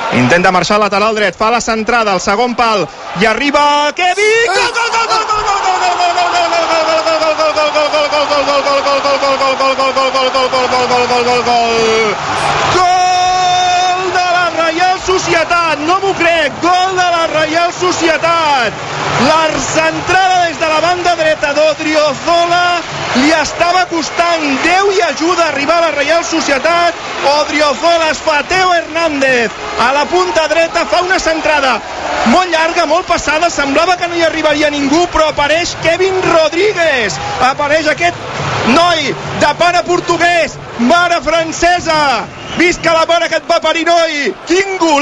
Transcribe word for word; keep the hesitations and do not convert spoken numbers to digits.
Intenta marxar lateral dret, fa la centrada, al segon pal, i arriba Kevin! Gol, gol, gol, gol, gol, gol, gol, gol, gol, gol, gol, gol, gol de la Reial Societat, no m'ho crec, gol de la Reial Societat. La centrada des de la banda dreta d'Odriozola li estava costant Déu i ajuda a arribar a la Reial Societat. Odriozola es fa Teo Hernández a la punta dreta, fa una centrada molt llarga, molt passada, semblava que no hi arribaria ningú, però apareix Kevin Rodríguez, apareix aquest noi de pare portuguès, mare francesa, visca la mare que et va parir, noi, quin gol